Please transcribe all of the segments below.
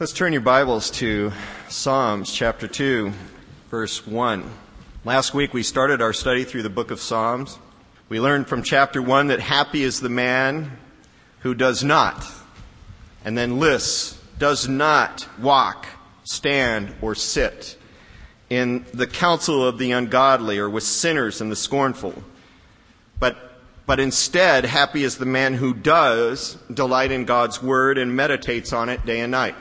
Let's turn your Bibles to Psalms chapter 2, verse 1. Last week we started our study through the book of Psalms. We learned from chapter 1 that happy is the man who does not, and then lists, does not walk, stand, or sit in the counsel of the ungodly or with sinners and the scornful. But instead, happy is the man who does delight in God's word and meditates on it day and night.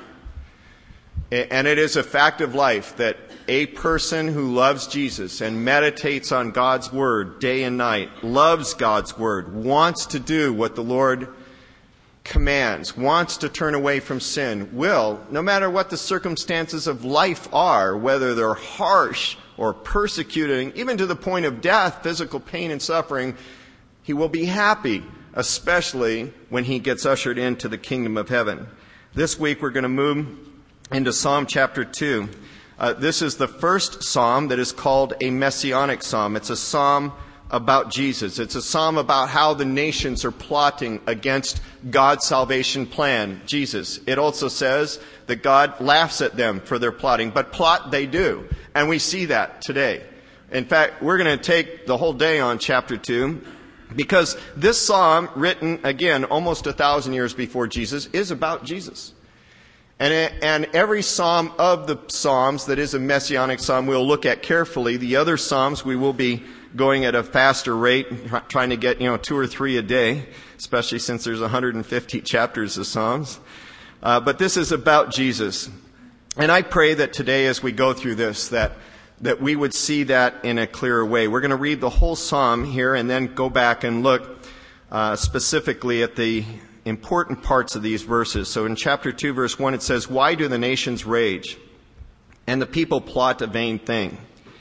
And it is a fact of life that a person who loves Jesus and meditates on God's word day and night, loves God's word, wants to do what the Lord commands, wants to turn away from sin, will, no matter what the circumstances of life are, whether they're harsh or persecuting, even to the point of death, physical pain and suffering, he will be happy, especially when he gets ushered into the kingdom of heaven. This week we're going to move into Psalm chapter 2. This is the first psalm that is called a messianic psalm. It's a psalm about Jesus. It's a psalm about how the nations are plotting against God's salvation plan, Jesus. It also says that God laughs at them for their plotting, but plot they do. And we see that today. In fact, we're going to take the whole day on chapter 2 because this psalm, written again almost 1,000 years before Jesus, is about Jesus. And every psalm of the psalms that is a messianic psalm we'll look at carefully. The other psalms we will be going at a faster rate, trying to get 2 or 3 a day, especially since there's 150 chapters of psalms. But this is about Jesus. And I pray that today as we go through this, that we would see that in a clearer way. We're going to read the whole psalm here and then go back and look specifically at the important parts of these verses. So in chapter 2, verse 1, it says, "Why do the nations rage, and the people plot a vain thing?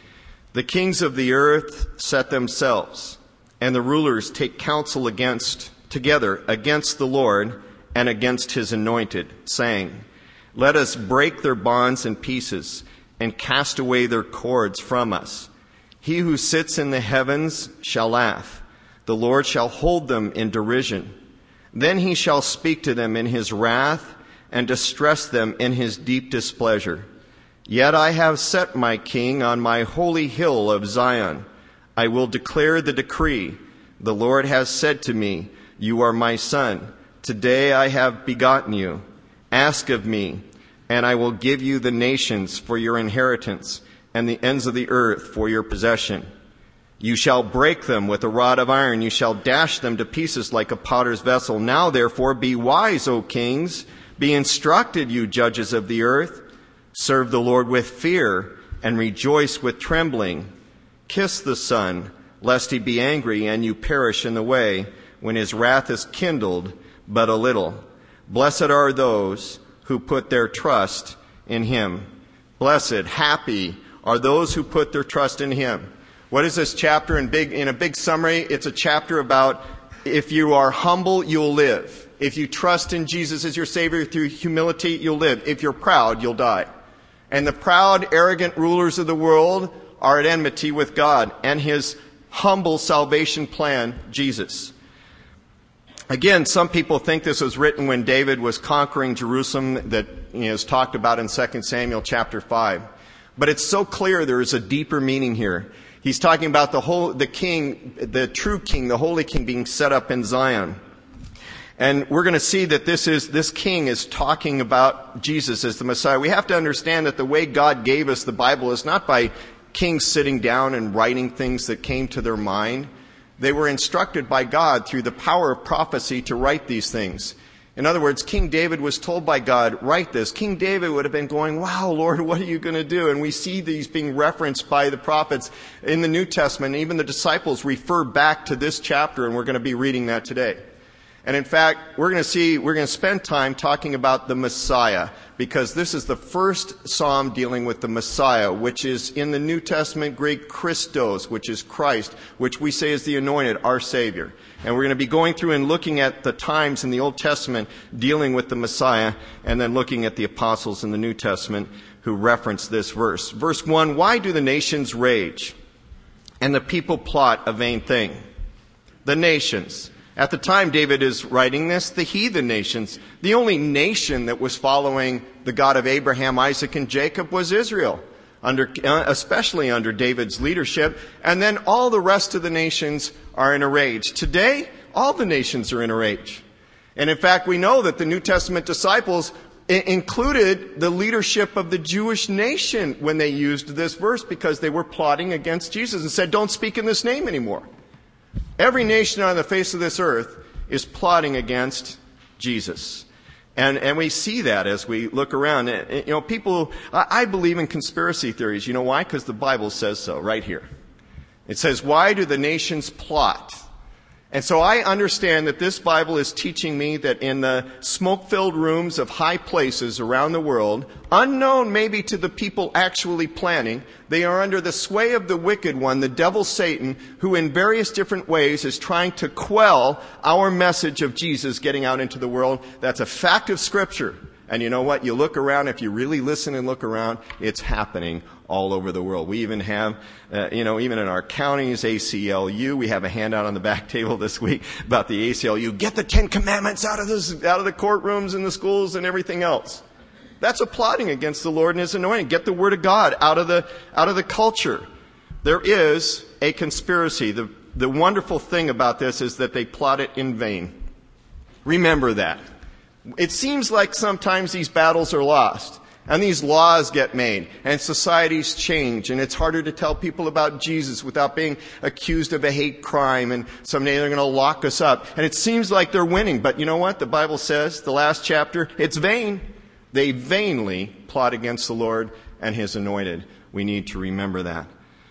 The kings of the earth set themselves, and the rulers take counsel together against the Lord and against his anointed, saying, Let us break their bonds in pieces and cast away their cords from us. He who sits in the heavens shall laugh. The Lord shall hold them in derision. Then he shall speak to them in his wrath and distress them in his deep displeasure. Yet I have set my king on my holy hill of Zion. I will declare the decree. The Lord has said to me, You are my son. Today I have begotten you. Ask of me, and I will give you the nations for your inheritance and the ends of the earth for your possession. You shall break them with a rod of iron. You shall dash them to pieces like a potter's vessel. Now, therefore, be wise, O kings. Be instructed, you judges of the earth. Serve the Lord with fear and rejoice with trembling. Kiss the Son, lest he be angry and you perish in the way, when his wrath is kindled but a little. Blessed are those who put their trust in him." Blessed, happy are those who put their trust in him. What is this chapter? In a big summary, it's a chapter about if you are humble, you'll live. If you trust in Jesus as your Savior through humility, you'll live. If you're proud, you'll die. And the proud, arrogant rulers of the world are at enmity with God and his humble salvation plan, Jesus. Again, some people think this was written when David was conquering Jerusalem, that is talked about in 2 Samuel chapter 5. But it's so clear there is a deeper meaning here. He's talking about the king, the true king, the holy king being set up in Zion. And we're going to see that this king is talking about Jesus as the Messiah. We have to understand that the way God gave us the Bible is not by kings sitting down and writing things that came to their mind. They were instructed by God through the power of prophecy to write these things. In other words, King David was told by God, write this. King David would have been going, wow, Lord, what are you going to do? And we see these being referenced by the prophets in the New Testament. Even the disciples refer back to this chapter, and we're going to be reading that today. And in fact, we're going to spend time talking about the Messiah, because this is the first psalm dealing with the Messiah, which is in the New Testament Greek Christos, which is Christ, which we say is the anointed, our Savior. And we're going to be going through and looking at the times in the Old Testament dealing with the Messiah, and then looking at the apostles in the New Testament who reference this verse. Verse 1, "Why do the nations rage, and the people plot a vain thing?" The nations. At the time David is writing this, the heathen nations, the only nation that was following the God of Abraham, Isaac, and Jacob was Israel, especially under David's leadership. And then all the rest of the nations are in a rage. Today, all the nations are in a rage. And in fact, we know that the New Testament disciples included the leadership of the Jewish nation when they used this verse because they were plotting against Jesus and said, don't speak in this name anymore. Every nation on the face of this earth is plotting against Jesus. And we see that as we look around. You know, people, I believe in conspiracy theories. You know why? Because the Bible says so right here. It says, why do the nations plot? And so I understand that this Bible is teaching me that in the smoke-filled rooms of high places around the world, unknown maybe to the people actually planning, they are under the sway of the wicked one, the devil Satan, who in various different ways is trying to quell our message of Jesus getting out into the world. That's a fact of Scripture. And you know what? You look around, if you really listen and look around, it's happening all over the world. We even have, even in our counties, ACLU, we have a handout on the back table this week about the ACLU. Get the 10 Commandments out of the courtrooms and the schools and everything else. That's a plotting against the Lord and His anointing. Get the Word of God out of the culture. There is a conspiracy. The wonderful thing about this is that they plot it in vain. Remember that. It seems like sometimes these battles are lost. And these laws get made, and societies change, and it's harder to tell people about Jesus without being accused of a hate crime, and someday they're going to lock us up. And it seems like they're winning, but you know what? The Bible says, the last chapter, it's vain. They vainly plot against the Lord and His anointed. We need to remember that.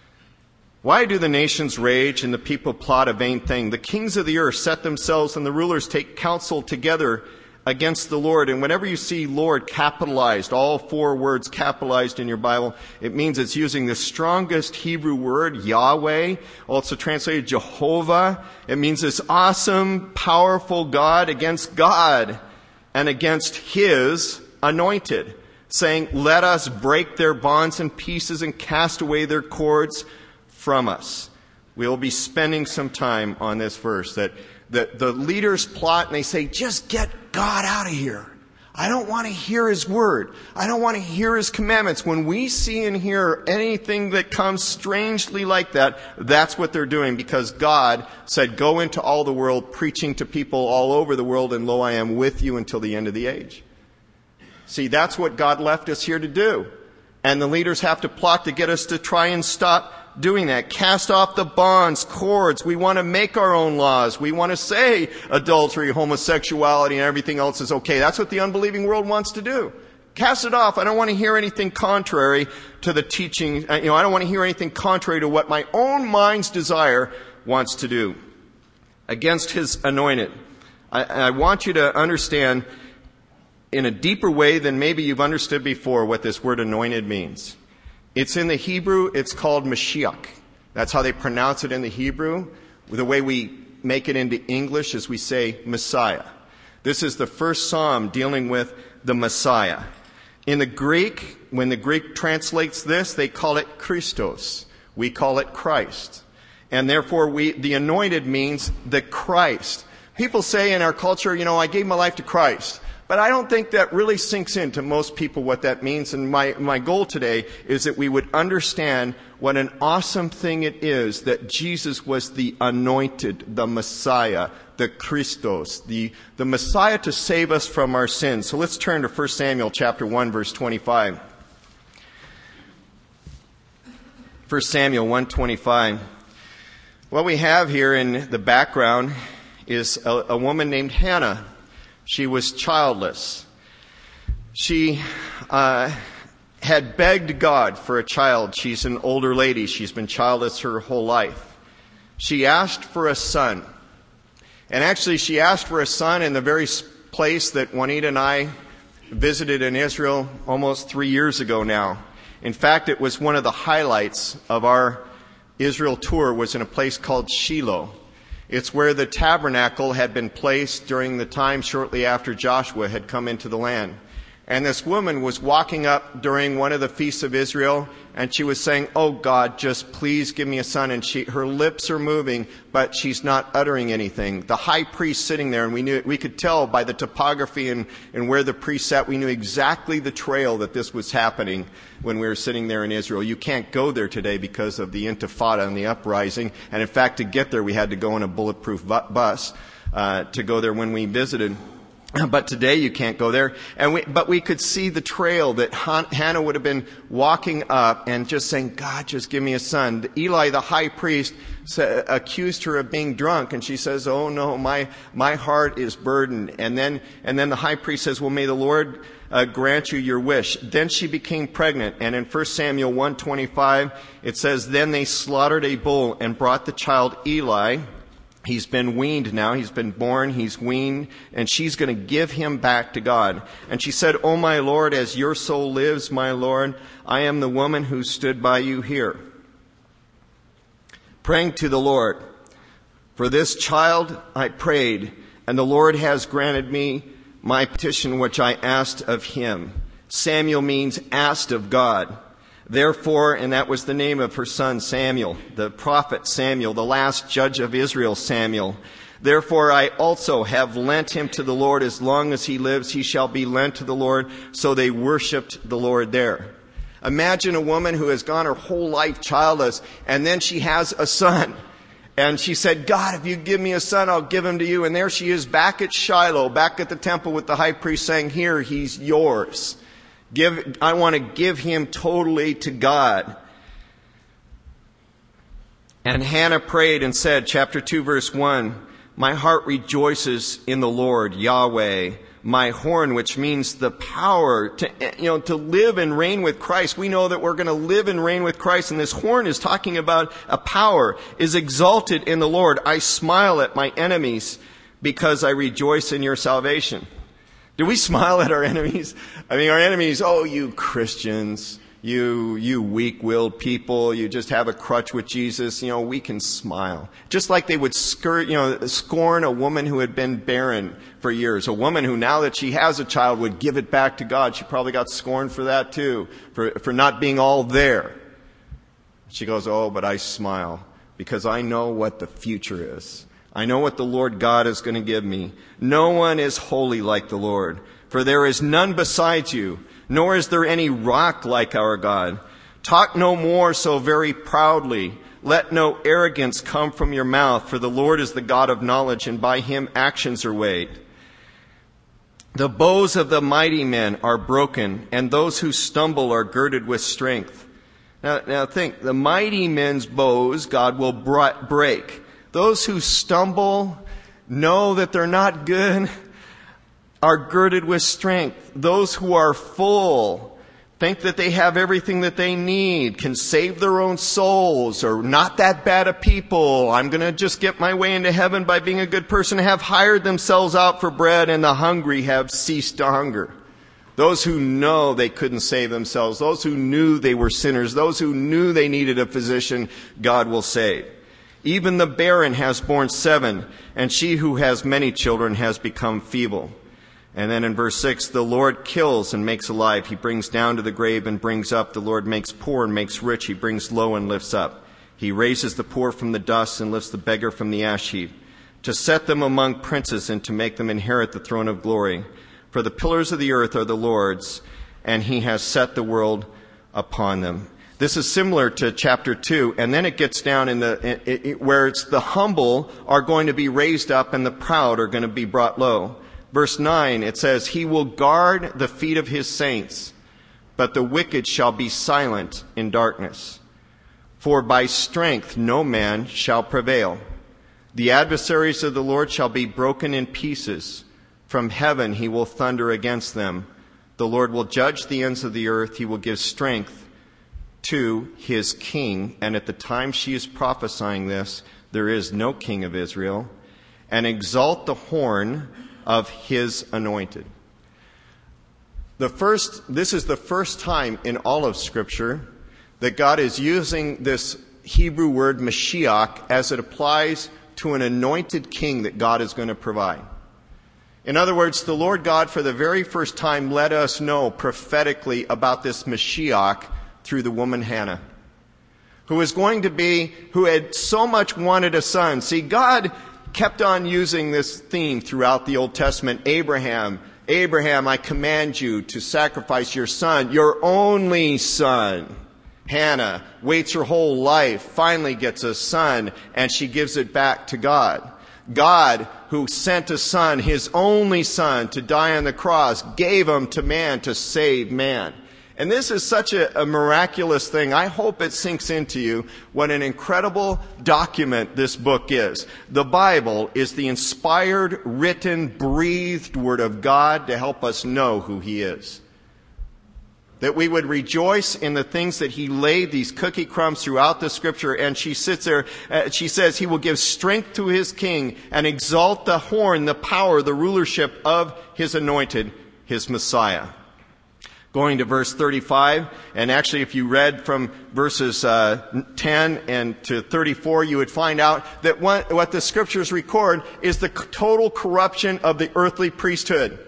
Why do the nations rage and the people plot a vain thing? The kings of the earth set themselves, and the rulers take counsel together against the Lord. And whenever you see Lord capitalized, all 4 words capitalized in your Bible, it means it's using the strongest Hebrew word, Yahweh, also translated Jehovah. It means this awesome, powerful God against God and against His anointed, saying, let us break their bonds in pieces and cast away their cords from us. We'll be spending some time on this verse that the leaders plot and they say, just get God out of here. I don't want to hear His word. I don't want to hear His commandments. When we see and hear anything that comes strangely like that, that's what they're doing, because God said, go into all the world preaching to people all over the world, and lo, I am with you until the end of the age. See, that's what God left us here to do. And the leaders have to plot to get us to try and stop doing that. Cast off the bonds, cords. We want to make our own laws. We want to say adultery, homosexuality, and everything else is okay. That's what the unbelieving world wants to do. Cast it off. I don't want to hear anything contrary to the teaching. I don't want to hear anything contrary to what my own mind's desire wants to do. Against His anointed. I want you to understand in a deeper way than maybe you've understood before what this word anointed means. It's in the Hebrew, it's called Mashiach. That's how they pronounce it in the Hebrew. The way we make it into English is we say Messiah. This is the first psalm dealing with the Messiah. In the Greek, when the Greek translates this, they call it Christos. We call it Christ. And therefore, the anointed means the Christ. People say in our culture, I gave my life to Christ. But I don't think that really sinks into most people what that means. And my goal today is that we would understand what an awesome thing it is that Jesus was the anointed, the Messiah, the Christos, the Messiah to save us from our sins. So let's turn to 1 Samuel chapter 1, verse 25. 1 Samuel 1:25. What we have here in the background is a woman named Hannah. She was childless. She had begged God for a child. She's an older lady. She's been childless her whole life. She asked for a son. And actually, she asked for a son in the very place that Juanita and I visited in Israel almost 3 years ago now. In fact, it was one of the highlights of our Israel tour was in a place called Shiloh. It's where the tabernacle had been placed during the time shortly after Joshua had come into the land. And this woman was walking up during one of the feasts of Israel, and she was saying, "Oh God, just please give me a son." And her lips are moving, but she's not uttering anything. The high priest sitting there, and we could tell by the topography and where the priest sat, we knew exactly the trail that this was happening when we were sitting there in Israel. You can't go there today because of the Intifada and the uprising. And in fact, to get there, we had to go in a bulletproof bus to go there when we visited. But today you can't go there. But we could see the trail that Hannah would have been walking up and just saying, "God, just give me a son." Eli, the high priest, accused her of being drunk, and she says, "Oh no, my heart is burdened." And then the high priest says, "Well, may the Lord grant you your wish." Then she became pregnant, and in 1 Samuel 1:25 it says, "Then they slaughtered a bull and brought the child Eli." He's been weaned now. He's been born. He's weaned. And she's going to give him back to God. And she said, "Oh, my Lord, as your soul lives, my Lord, I am the woman who stood by you here, praying to the Lord. For this child I prayed, and the Lord has granted me my petition which I asked of him." Samuel means asked of God. Therefore, and that was the name of her son Samuel, the prophet Samuel, the last judge of Israel Samuel. "Therefore I also have lent him to the Lord. As long as he lives, he shall be lent to the Lord." So they worshipped the Lord there. Imagine a woman who has gone her whole life childless, and then she has a son. And she said, "God, if you give me a son, I'll give him to you." And there she is back at Shiloh, back at the temple with the high priest saying, "Here, he's yours. I want to give him totally to God." And Hannah prayed and said, chapter 2, verse 1, "My heart rejoices in the Lord, Yahweh, my horn," which means the power to live and reign with Christ. We know that we're going to live and reign with Christ, and this horn is talking about a power, "is exalted in the Lord. I smile at my enemies because I rejoice in your salvation." Do we smile at our enemies? I mean, our enemies, "Oh, you Christians, you weak-willed people, you just have a crutch with Jesus." We can smile. Just like they would scorn a woman who had been barren for years. A woman who, now that she has a child, would give it back to God. She probably got scorned for that too, for not being all there. She goes, "Oh, but I smile because I know what the future is. I know what the Lord God is going to give me. No one is holy like the Lord, for there is none besides you, nor is there any rock like our God. Talk no more so very proudly. Let no arrogance come from your mouth, for the Lord is the God of knowledge, and by him actions are weighed. The bows of the mighty men are broken, and those who stumble are girded with strength." Now think, the mighty men's bows God will break. Those who stumble, know that they're not good, are girded with strength. Those who are full, think that they have everything that they need, can save their own souls, are not that bad a people. "I'm going to just get my way into heaven by being a good person," have hired themselves out for bread, and the hungry have ceased to hunger. Those who know they couldn't save themselves, those who knew they were sinners, those who knew they needed a physician, God will save. "Even the barren has borne 7, and she who has many children has become feeble." And then in verse 6, "The Lord kills and makes alive. He brings down to the grave and brings up. The Lord makes poor and makes rich. He brings low and lifts up. He raises the poor from the dust and lifts the beggar from the ash heap, to set them among princes and to make them inherit the throne of glory. For the pillars of the earth are the Lord's, and he has set the world upon them." This is similar to chapter 2, and then it gets down where it's the humble are going to be raised up and the proud are going to be brought low. Verse 9, it says, "He will guard the feet of his saints, but the wicked shall be silent in darkness. For by strength no man shall prevail. The adversaries of the Lord shall be broken in pieces. From heaven he will thunder against them. The Lord will judge the ends of the earth. He will give strength to his king." And at the time she is prophesying this, there is no king of Israel. "And exalt the horn of his anointed." This is the first time in all of Scripture that God is using this Hebrew word Mashiach as it applies to an anointed king that God is going to provide. In other words, the Lord God for the very first time let us know prophetically about this Mashiach through the woman Hannah, who had so much wanted a son. See, God kept on using this theme throughout the Old Testament. Abraham, I command you to sacrifice your son, your only son. Hannah waits her whole life, finally gets a son, and she gives it back to God. God, who sent a son, his only son, to die on the cross, gave him to man to save man. And this is such a miraculous thing. I hope it sinks into you what an incredible document this book is. The Bible is the inspired, written, breathed Word of God to help us know who He is. That we would rejoice in the things that He laid, these cookie crumbs throughout the Scripture. And she sits there, she says, He will give strength to His king and exalt the horn, the power, the rulership of His anointed, His Messiah. Going to verse 35, and actually if you read from verses 10 and to 34, you would find out that what the Scriptures record is the total corruption of the earthly priesthood.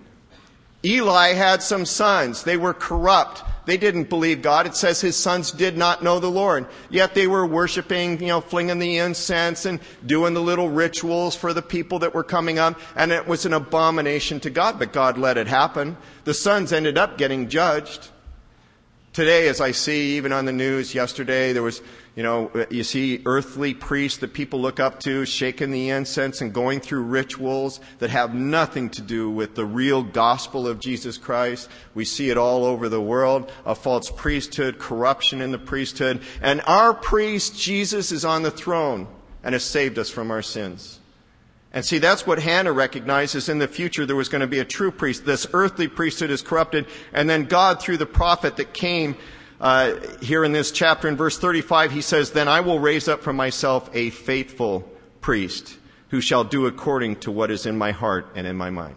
Eli had some sons. They were corrupt. They didn't believe God. It says his sons did not know the Lord. Yet they were worshiping, flinging the incense and doing the little rituals for the people that were coming up. And it was an abomination to God, but God let it happen. The sons ended up getting judged. Today, as I see, even on the news yesterday, there was, you see earthly priests that people look up to shaking the incense and going through rituals that have nothing to do with the real gospel of Jesus Christ. We see it all over the world, a false priesthood, corruption in the priesthood. And our priest, Jesus, is on the throne and has saved us from our sins. And see, that's what Hannah recognizes. In the future, there was going to be a true priest. This earthly priesthood is corrupted. And then God, through the prophet that came here in this chapter, in verse 35, he says, Then I will raise up for myself a faithful priest who shall do according to what is in my heart and in my mind.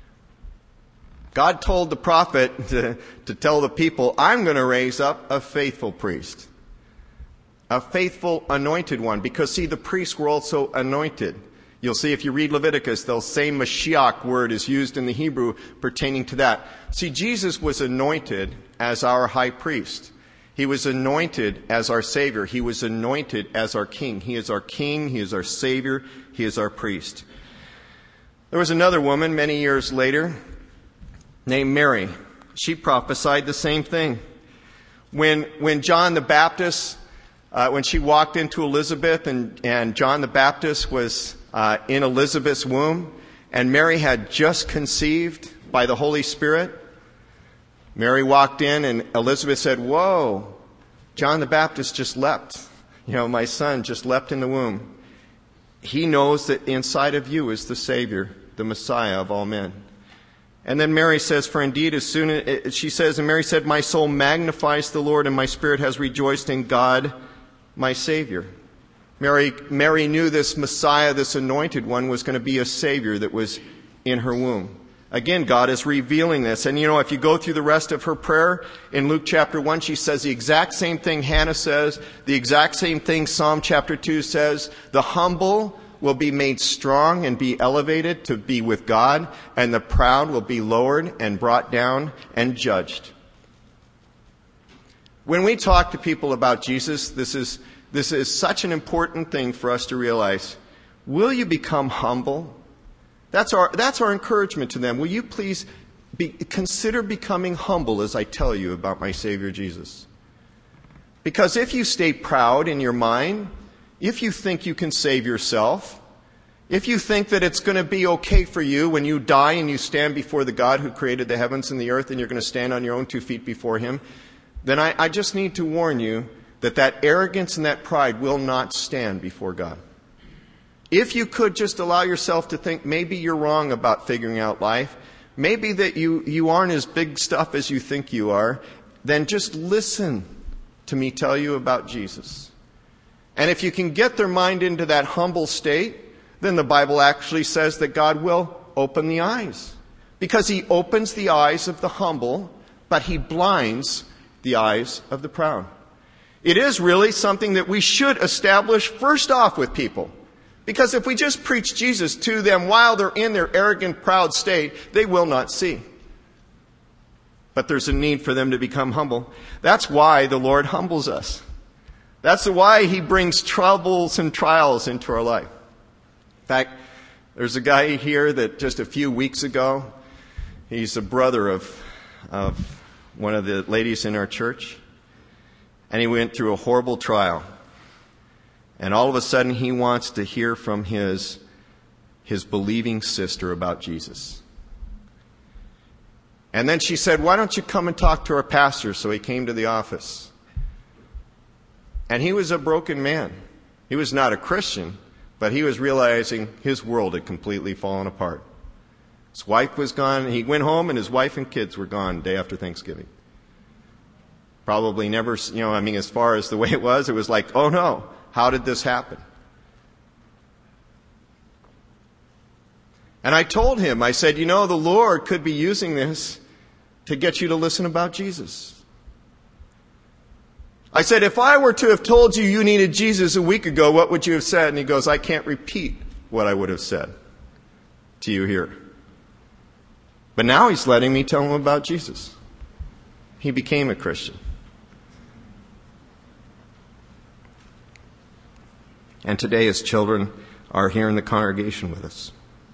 God told the prophet to tell the people, I'm going to raise up a faithful priest. A faithful anointed one. Because, see, the priests were also anointed. You'll see if you read Leviticus, the same Mashiach word is used in the Hebrew pertaining to that. See, Jesus was anointed as our high priest. He was anointed as our Savior. He was anointed as our King. He is our King. He is our Savior. He is our priest. There was another woman many years later named Mary. She prophesied the same thing. When John the Baptist, when she walked into Elizabeth and John the Baptist was in Elizabeth's womb, and Mary had just conceived by the Holy Spirit. Mary walked in and Elizabeth said, Whoa, John the Baptist just leapt. My son just leapt in the womb. He knows that inside of you is the Savior, the Messiah of all men. And then Mary says, for indeed, as soon as she says, and Mary said, My soul magnifies the Lord, and my spirit has rejoiced in God, my Savior. Mary knew this Messiah, this anointed one, was going to be a Savior that was in her womb. Again, God is revealing this. And if you go through the rest of her prayer, in Luke chapter 1, she says the exact same thing Hannah says, the exact same thing Psalm chapter 2 says. The humble will be made strong and be elevated to be with God, and the proud will be lowered and brought down and judged. When we talk to people about Jesus, this is such an important thing for us to realize. Will you become humble? That's our encouragement to them. Will you please consider becoming humble as I tell you about my Savior Jesus? Because if you stay proud in your mind, if you think you can save yourself, if you think that it's going to be okay for you when you die and you stand before the God who created the heavens and the earth and you're going to stand on your own 2 feet before Him, then I just need to warn you that arrogance and that pride will not stand before God. If you could just allow yourself to think maybe you're wrong about figuring out life, maybe that you aren't as big stuff as you think you are, then just listen to me tell you about Jesus. And if you can get their mind into that humble state, then the Bible actually says that God will open the eyes. Because He opens the eyes of the humble, but He blinds the eyes of the proud. It is really something that we should establish first off with people. Because if we just preach Jesus to them while they're in their arrogant, proud state, they will not see. But there's a need for them to become humble. That's why the Lord humbles us. That's why He brings troubles and trials into our life. In fact, there's a guy here that just a few weeks ago, he's a brother of one of the ladies in our church, and he went through a horrible trial. And all of a sudden he wants to hear from his believing sister about Jesus. And then she said, "Why don't you come and talk to our pastor?" So he came to the office. And he was a broken man. He was not a Christian, but he was realizing his world had completely fallen apart. His wife was gone. He went home and his wife and kids were gone day after Thanksgiving. Probably never, as far as the way it was like, oh no, how did this happen? And I told him, I said, the Lord could be using this to get you to listen about Jesus. I said, if I were to have told you you needed Jesus a week ago, what would you have said? And he goes, I can't repeat what I would have said to you here. But now he's letting me tell him about Jesus. He became a Christian. And today his children are here in the congregation with us.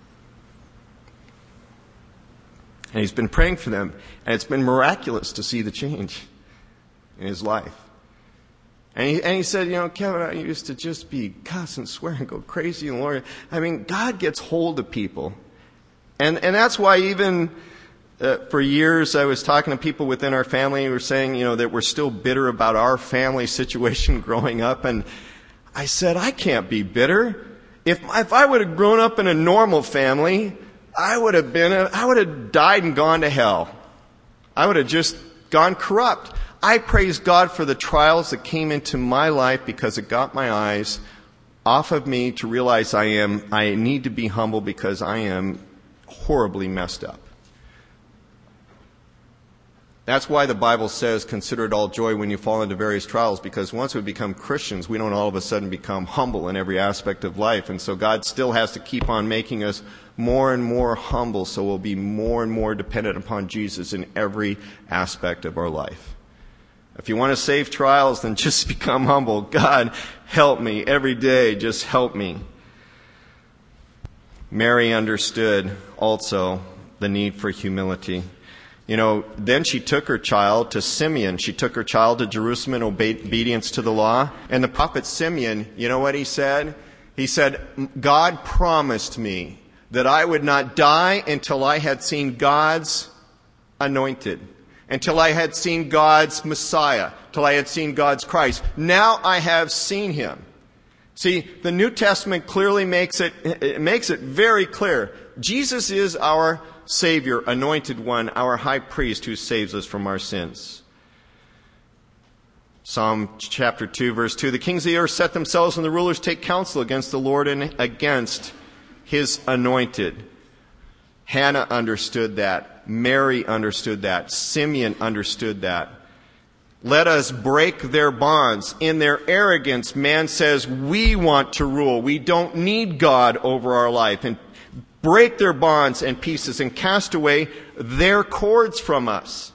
And he's been praying for them. And it's been miraculous to see the change in his life. And he said, Kevin, I used to just be cuss and swear and go crazy. And Lord, God gets hold of people. And that's why even for years I was talking to people within our family who were saying, that we're still bitter about our family situation growing up. And I said, I can't be bitter. If I would have grown up in a normal family, I would have died and gone to hell. I would have just gone corrupt. I praise God for the trials that came into my life because it got my eyes off of me to realize I need to be humble because I am horribly messed up. That's why the Bible says, consider it all joy when you fall into various trials, because once we become Christians, we don't all of a sudden become humble in every aspect of life. And so God still has to keep on making us more and more humble so we'll be more and more dependent upon Jesus in every aspect of our life. If you want to save trials, then just become humble. God, help me every day. Just help me. Mary understood also the need for humility. Then she took her child to Simeon. She took her child to Jerusalem in obedience to the law. And the prophet Simeon, you know what he said? He said, God promised me that I would not die until I had seen God's anointed, until I had seen God's Messiah, till I had seen God's Christ. Now I have seen Him. See, the New Testament clearly makes it very clear. Jesus is our Savior, anointed one, our high priest who saves us from our sins. Psalm chapter 2, verse 2, the kings of the earth set themselves and the rulers take counsel against the Lord and against His anointed. Hannah understood that. Mary understood that. Simeon understood that. Let us break their bonds. In their arrogance, man says, we want to rule. We don't need God over our life. And break their bonds and pieces and cast away their cords from us.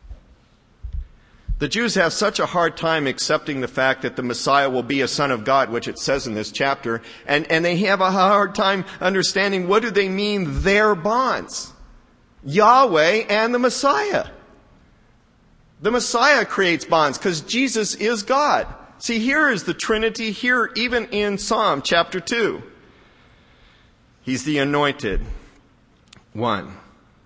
The Jews have such a hard time accepting the fact that the Messiah will be a son of God, which it says in this chapter, and they have a hard time understanding what do they mean, their bonds. Yahweh and the Messiah. The Messiah creates bonds because Jesus is God. See, here is the Trinity here, even in Psalm chapter 2. He's the anointed one.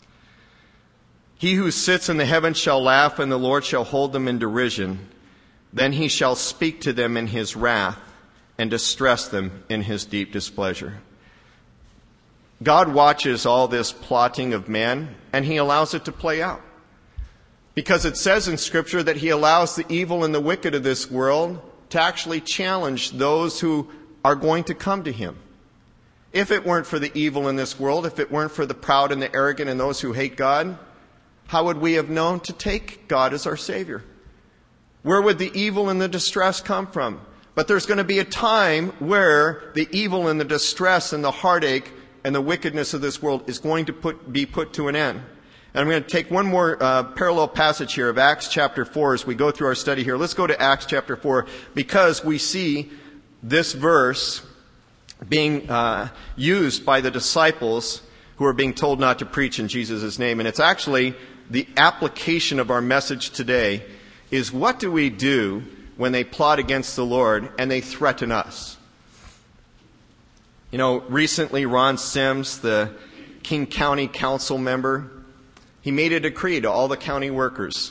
He who sits in the heavens shall laugh, and the Lord shall hold them in derision. Then He shall speak to them in His wrath and distress them in His deep displeasure. God watches all this plotting of man, and He allows it to play out. Because it says in Scripture that He allows the evil and the wicked of this world to actually challenge those who are going to come to Him. If it weren't for the evil in this world, if it weren't for the proud and the arrogant and those who hate God, how would we have known to take God as our Savior? Where would the evil and the distress come from? But there's going to be a time where the evil and the distress and the heartache and the wickedness of this world is going to be put to an end. And I'm going to take one more parallel passage here of Acts chapter 4 as we go through our study here. Let's go to Acts chapter 4 because we see this verse being used by the disciples who are being told not to preach in Jesus' name. And it's actually the application of our message today is what do we do when they plot against the Lord and they threaten us? You know, recently Ron Sims, the King County Council member, he made a decree to all the county workers.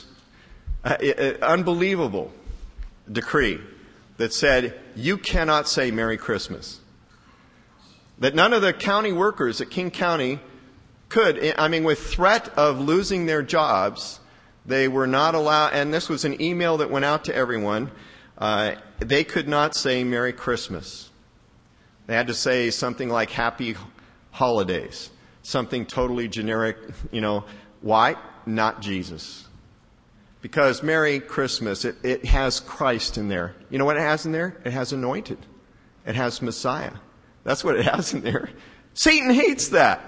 Unbelievable decree that said, you cannot say Merry Christmas. That none of the county workers at King County could, with threat of losing their jobs, they were not allowed, and this was an email that went out to everyone, they could not say Merry Christmas. They had to say something like Happy Holidays, something totally generic, Why? Not Jesus. Because Merry Christmas, it has Christ in there. You know what it has in there? It has anointed. It has Messiah. That's what it has in there. Satan hates that.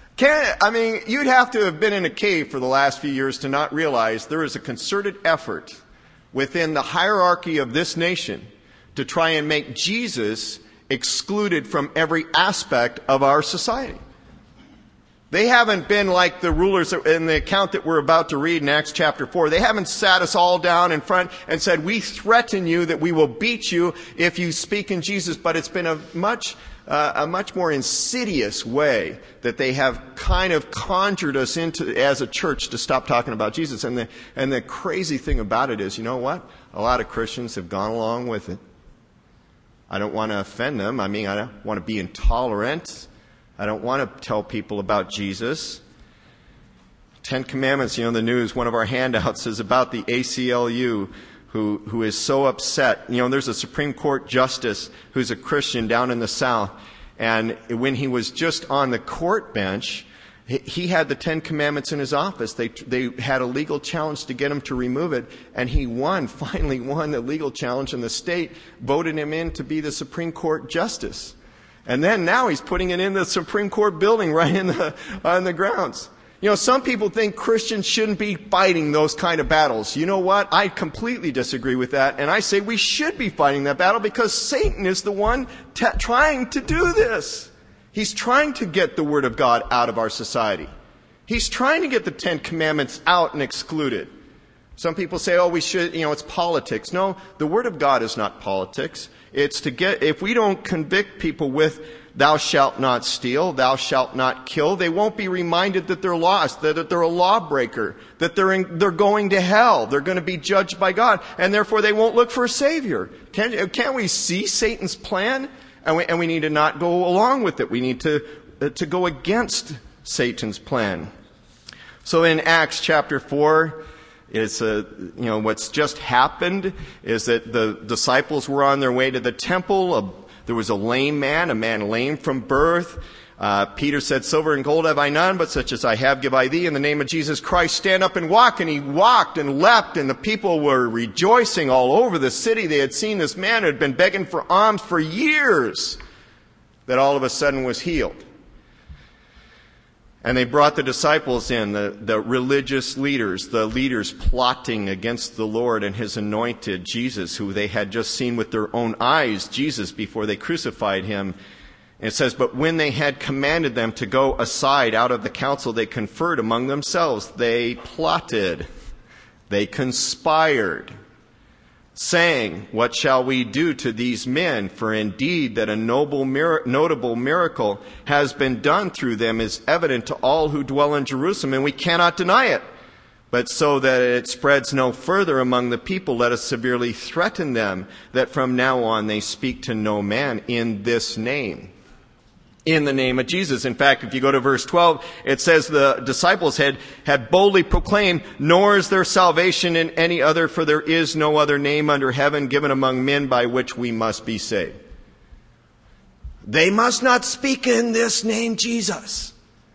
You'd have to have been in a cave for the last few years to not realize there is a concerted effort within the hierarchy of this nation to try and make Jesus excluded from every aspect of our society. They haven't been like the rulers in the account that we're about to read in Acts chapter 4. They haven't sat us all down in front and said, we threaten you that we will beat you if you speak in Jesus. But it's been a much more insidious way that they have kind of conjured us into as a church to stop talking about Jesus. And the crazy thing about it is, you know what? A lot of Christians have gone along with it. I don't want to offend them. I don't want to be intolerant. I don't want to tell people about Jesus. 10 Commandments, the news, one of our handouts is about the ACLU who is so upset. There's a Supreme Court justice who's a Christian down in the South. And when he was just on the court bench, he had the 10 Commandments in his office. They had a legal challenge to get him to remove it. And he finally won the legal challenge, and the state voted him in to be the Supreme Court justice. And then now he's putting it in the Supreme Court building right on the grounds. Some people think Christians shouldn't be fighting those kind of battles. You know what? I completely disagree with that. And I say we should be fighting that battle because Satan is the one trying to do this. He's trying to get the Word of God out of our society. He's trying to get the 10 Commandments out and excluded. Some people say, we should, it's politics. No, the Word of God is not politics. It's if we don't convict people with thou shalt not steal, thou shalt not kill, they won't be reminded that they're lost, that they're a lawbreaker, that they're going to hell, they're going to be judged by God, and therefore they won't look for a Savior. Can't we see Satan's plan? And we need to not go along with it. We need to go against Satan's plan. So in Acts chapter 4, what's just happened is that the disciples were on their way to the temple. There was a man lame from birth. Peter said, silver and gold have I none, but such as I have give I thee. In the name of Jesus Christ, stand up and walk. And he walked and leapt, and the people were rejoicing all over the city. They had seen this man who had been begging for alms for years, that all of a sudden was healed. And they brought the disciples in, the religious leaders, the leaders plotting against the Lord and His anointed Jesus, who they had just seen with their own eyes, Jesus, before they crucified Him. And it says, but when they had commanded them to go aside out of the council, they conferred among themselves. They plotted. They conspired, saying, what shall we do to these men? For indeed that a notable miracle has been done through them is evident to all who dwell in Jerusalem, and we cannot deny it. But so that it spreads no further among the people, let us severely threaten them that from now on they speak to no man in this name. In the name of Jesus. In fact, if you go to verse 12, it says the disciples had boldly proclaimed, nor is there salvation in any other, for there is no other name under heaven given among men by which we must be saved. They must not speak in this name, Jesus.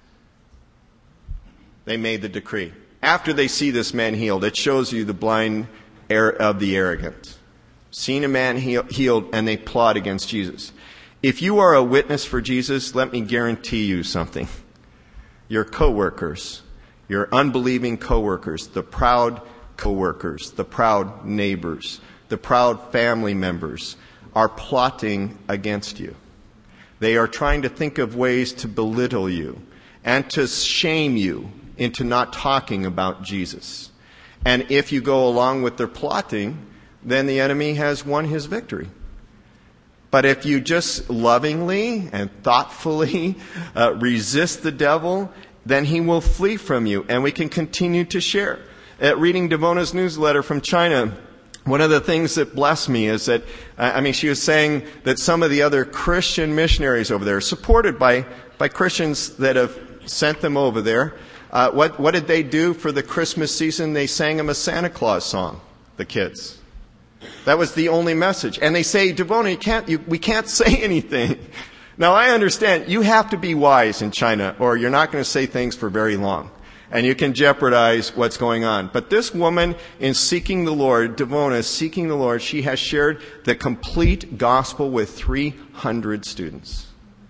They made the decree. After they see this man healed, it shows you the blind of the arrogant. seen a man healed, and they plot against Jesus. If you are a witness for Jesus, let me guarantee you something. Your coworkers, your unbelieving coworkers, the proud coworkers, the proud neighbors, the proud family members are plotting against you. They are trying to think of ways to belittle you and to shame you into not talking about Jesus. And if you go along with their plotting, then the enemy has won his victory. But if you just lovingly and thoughtfully resist the devil, then he will flee from you, and we can continue to share. Reading Devona's newsletter from China, one of the things that blessed me is that, she was saying that some of the other Christian missionaries over there, supported by Christians that have sent them over there, what did they do for the Christmas season? They sang them a Santa Claus song, the kids. That was the only message. And they say, Devona, we can't say anything. Now, I understand you have to be wise in China, or you're not going to say things for very long. And you can jeopardize what's going on. But this woman, in seeking the Lord, Devona, seeking the Lord, she has shared the complete gospel with 300 students.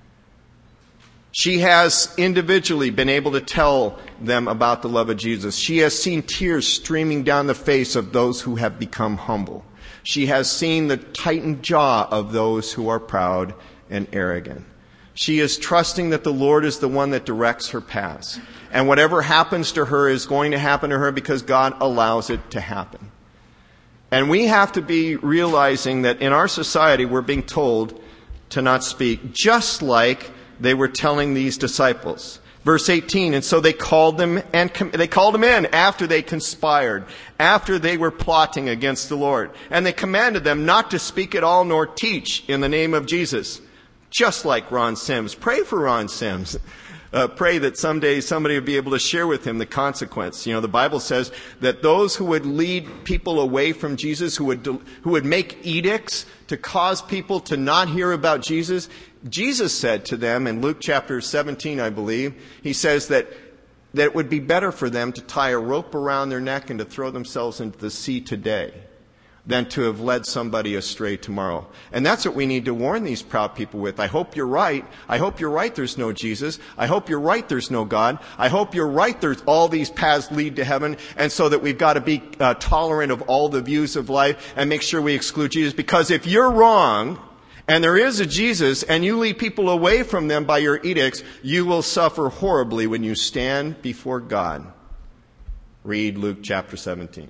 She has individually been able to tell them about the love of Jesus. She has seen tears streaming down the face of those who have become humble. She has seen the tightened jaw of those who are proud and arrogant. She is trusting that the Lord is the one that directs her paths. And whatever happens to her is going to happen to her because God allows it to happen. And we have to be realizing that in our society we're being told to not speak, just like they were telling these disciples. Verse 18, and so they called them in after they conspired, after they were plotting against the Lord. And they commanded them not to speak at all nor teach in the name of Jesus. Just like Ron Sims. Pray for Ron Sims. Pray that someday somebody will be able to share with him the consequence. The Bible says that those who would lead people away from Jesus, who would make edicts to cause people to not hear about Jesus, Jesus said to them in Luke chapter 17, I believe, he says that it would be better for them to tie a rope around their neck and to throw themselves into the sea today than to have led somebody astray tomorrow. And that's what we need to warn these proud people with. I hope you're right. I hope you're right there's no Jesus. I hope you're right there's no God. I hope you're right there's all these paths lead to heaven, and so that we've got to be tolerant of all the views of life and make sure we exclude Jesus. Because if you're wrong, and there is a Jesus, and you lead people away from them by your edicts, you will suffer horribly when you stand before God. Read Luke chapter 17.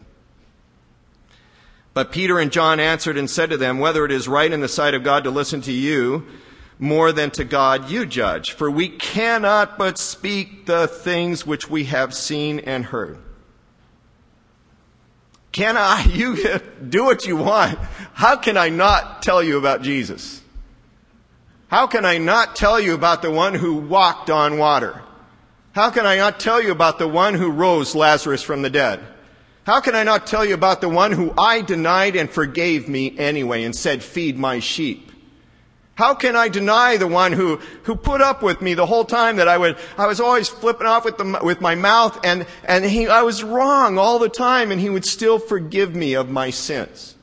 But Peter and John answered and said to them, whether it is right in the sight of God to listen to you more than to God, you judge. For we cannot but speak the things which we have seen and heard. You do what you want. How can I not tell you about Jesus? How can I not tell you about the one who walked on water? How can I not tell you about the one who rose Lazarus from the dead? How can I not tell you about the one who I denied and forgave me anyway and said, feed my sheep? How can I deny the one who put up with me the whole time that I was always flipping off with my mouth, and I was wrong all the time, and he would still forgive me of my sins?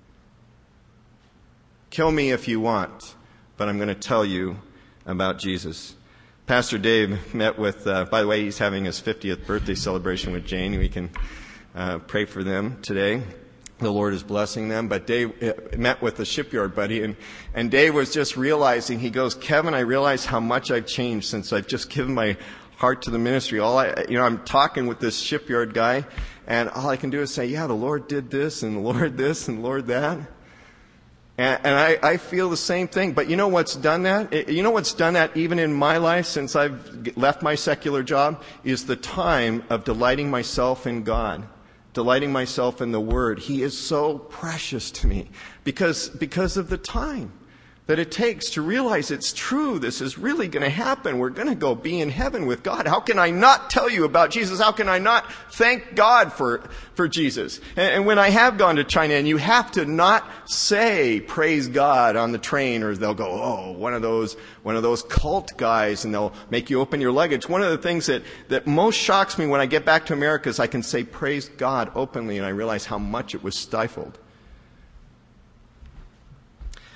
Kill me if you want, but I'm going to tell you about Jesus. Pastor Dave met with, by the way, he's having his 50th birthday celebration with Jane. We can pray for them today. The Lord is blessing them. But Dave met with a shipyard buddy, and Dave was just realizing, he goes, Kevin, I realize how much I've changed since I've just given my heart to the ministry. I'm talking with this shipyard guy, and all I can do is say, yeah, the Lord did this, and the Lord this, and the Lord that. And I feel the same thing. But you know what's done that? You know what's done that even in my life since I've left my secular job? Is the time of delighting myself in God. Delighting myself in the Word. He is so precious to me because of the time that it takes to realize it's true. This is really going to happen. We're going to go be in heaven with God. How can I not tell you about Jesus? How can I not thank God for Jesus? And when I have gone to China, and you have to not say praise God on the train, or they'll go, oh, one of those cult guys, and they'll make you open your luggage. One of the things that most shocks me when I get back to America is I can say praise God openly, and I realize how much it was stifled.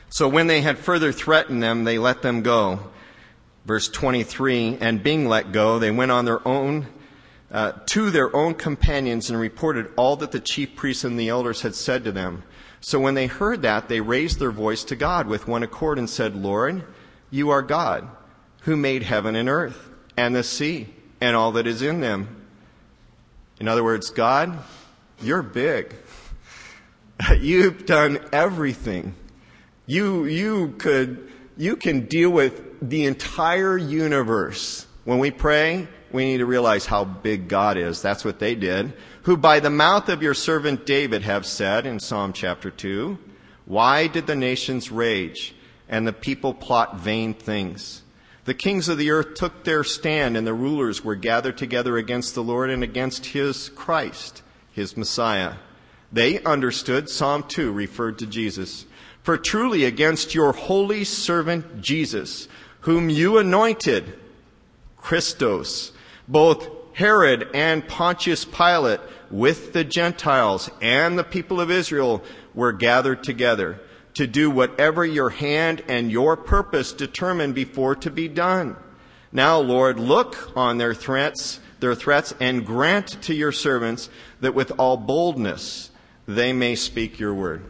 So when they had further threatened them, they let them go. Verse 23, and being let go, they went on their own to their own companions and reported all that the chief priests and the elders had said to them. So when they heard that, they raised their voice to God with one accord and said, Lord, you are God, who made heaven and earth, and the sea, and all that is in them. In other words, God, you're big. You've done everything. You can deal with the entire universe. When we pray, we need to realize how big God is. That's what they did. Who by the mouth of your servant David have said in Psalm chapter 2, why did the nations rage and the people plot vain things? The kings of the earth took their stand, and the rulers were gathered together against the Lord and against his Christ, his Messiah. They understood Psalm 2 referred to Jesus. For truly against your holy servant Jesus, whom you anointed, Christos, both Herod and Pontius Pilate with the Gentiles and the people of Israel were gathered together to do whatever your hand and your purpose determined before to be done. Now, Lord, look on their threats, and grant to your servants that with all boldness they may speak your word.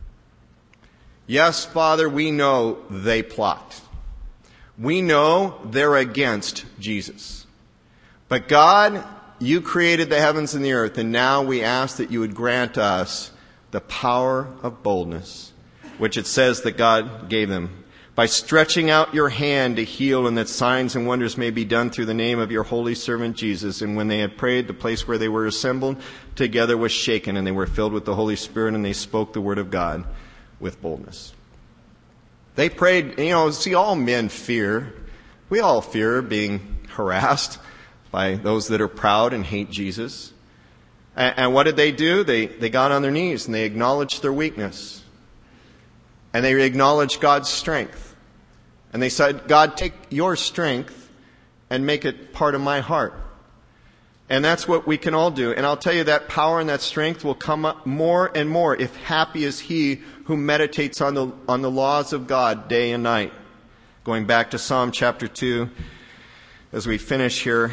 Yes, Father, we know they plot. We know they're against Jesus. But God, you created the heavens and the earth, and now we ask that you would grant us the power of boldness, which it says that God gave them, by stretching out your hand to heal, and that signs and wonders may be done through the name of your holy servant Jesus. And when they had prayed, the place where they were assembled together was shaken, and they were filled with the Holy Spirit, and they spoke the word of God with boldness. They prayed, all men fear. We all fear being harassed by those that are proud and hate Jesus. And what did they do? They got on their knees and they acknowledged their weakness. And they acknowledged God's strength. And they said, God, take your strength and make it part of my heart. And that's what we can all do. And I'll tell you, that power and that strength will come up more and more if happy is he who meditates on the laws of God day and night. Going back to Psalm chapter 2, as we finish here.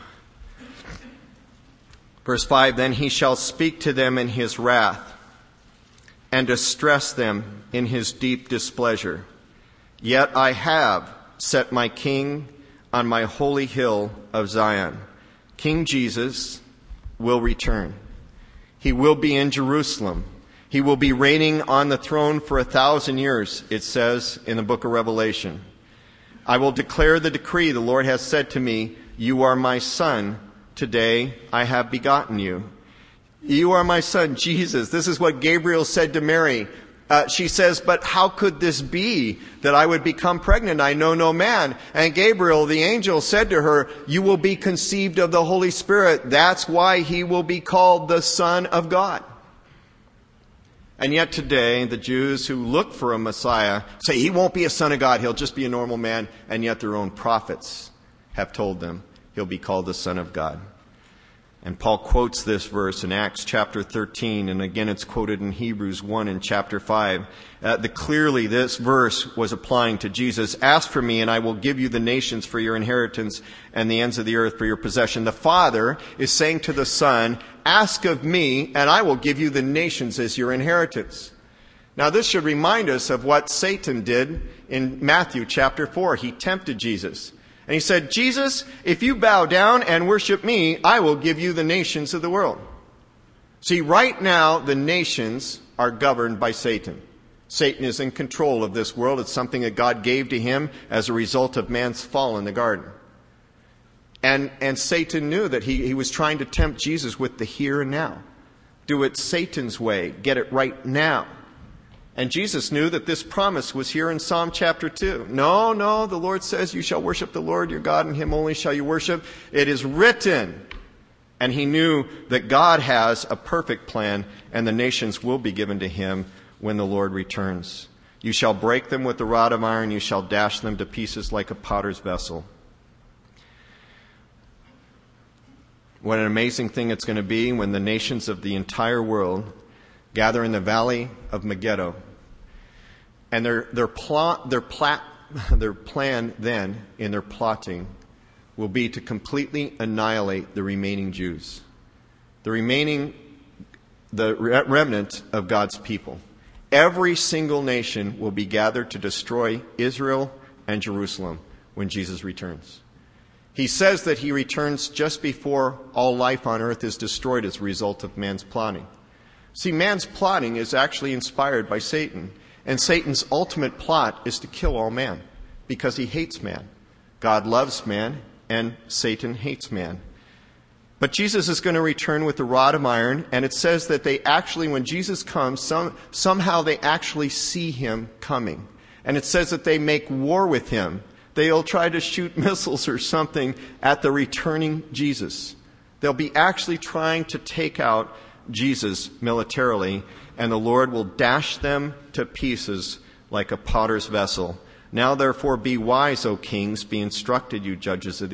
Verse 5, then he shall speak to them in his wrath and distress them in his deep displeasure. Yet I have set my king on my holy hill of Zion. King Jesus will return. He will be in Jerusalem. He will be reigning on the throne for 1,000 years, it says in the book of Revelation. I will declare the decree. The Lord has said to me, you are my son. Today I have begotten you. You are my son, Jesus. This is what Gabriel said to Mary. She says, but how could this be that I would become pregnant? I know no man. And Gabriel, the angel, said to her, you will be conceived of the Holy Spirit. That's why he will be called the Son of God. And yet today, the Jews who look for a Messiah say he won't be a son of God. He'll just be a normal man. And yet their own prophets have told them he'll be called the Son of God. And Paul quotes this verse in Acts chapter 13, and again it's quoted in Hebrews 1 and chapter 5. Clearly this verse was applying to Jesus. Ask for me, and I will give you the nations for your inheritance and the ends of the earth for your possession. The Father is saying to the Son, ask of me, and I will give you the nations as your inheritance. Now this should remind us of what Satan did in Matthew chapter 4. He tempted Jesus. And he said, Jesus, if you bow down and worship me, I will give you the nations of the world. See, right now, the nations are governed by Satan. Satan is in control of this world. It's something that God gave to him as a result of man's fall in the garden. And Satan knew that he was trying to tempt Jesus with the here and now. Do it Satan's way. Get it right now. And Jesus knew that this promise was here in Psalm chapter 2. No, the Lord says you shall worship the Lord your God, and him only shall you worship. It is written. And he knew that God has a perfect plan, and the nations will be given to him when the Lord returns. You shall break them with the rod of iron. You shall dash them to pieces like a potter's vessel. What an amazing thing it's going to be when the nations of the entire world gather in the valley of Megiddo. And their plan then, in their plotting, will be to completely annihilate the remaining Jews, the remnant of God's people. Every single nation will be gathered to destroy Israel and Jerusalem when Jesus returns. He says that he returns just before all life on earth is destroyed as a result of man's plotting. See, man's plotting is actually inspired by Satan, and Satan's ultimate plot is to kill all man because he hates man. God loves man, and Satan hates man. But Jesus is going to return with the rod of iron, and it says that they actually, when Jesus comes, somehow they actually see him coming. And it says that they make war with him. They'll try to shoot missiles or something at the returning Jesus. They'll be actually trying to take out Jesus militarily, and the Lord will dash them to pieces like a potter's vessel. Now therefore be wise, O kings, be instructed, you judges of the